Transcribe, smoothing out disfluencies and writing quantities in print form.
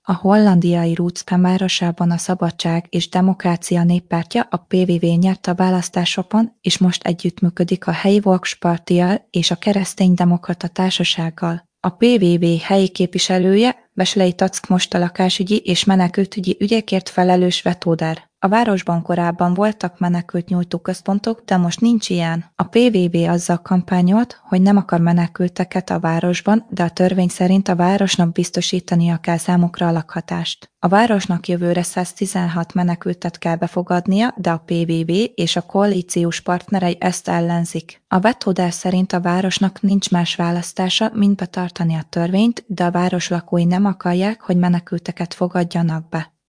A hollandiai Rootspen városában a Szabadság és Demokrácia Néppártja, a PVV nyerte a választásokon, és most együttműködik a helyi Volkspartijjal és a Kereszténydemokrata Társasággal. A PVV helyi képviselője Wesley Tusk most a lakásügyi és menekültügyi ügyekért felelős vetóder. A városban korábban voltak menekültnyújtó központok, de most nincs ilyen. A PVV azzal kampányolt, hogy nem akar menekülteket a városban, de a törvény szerint a városnak biztosítania kell számukra a lakhatást. A városnak jövőre 116 menekültet kell befogadnia, de a PVV és a koalíciós partnerei ezt ellenzik. A vetóder szerint a városnak nincs más választása, mint betartani a törvényt, de a város lakói nem akarják, hogy menekülteket fogadjanak be.